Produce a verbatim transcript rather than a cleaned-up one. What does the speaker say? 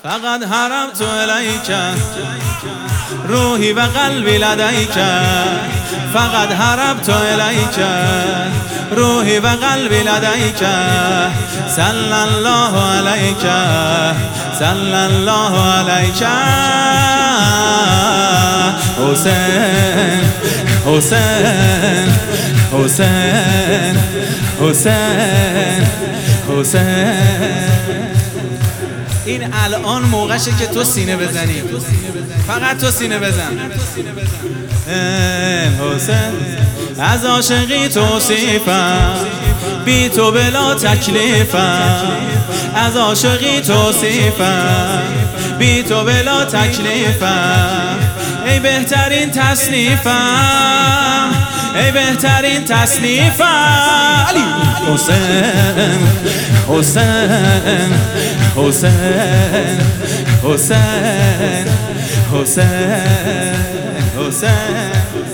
فقط حرمت الیک روحی و قلبی لدیک، فقط حرمت الیک روحی و قلبی لدیک. صلی الله علیک صلی الله علیک حسین حسین حسین حسین حسین. این الان موقعشه که تو سینه بزنی، فقط تو سینه بزن. حسین از عاشقی توصیفم، بی تو بلا تکلیفم. از عاشقی توصیفم، بی تو بلا تکلیفم. ای بهترین تصنیفم، ای بهترین تصنیفم. علی حسین حسین حسین حسین حسین حسین.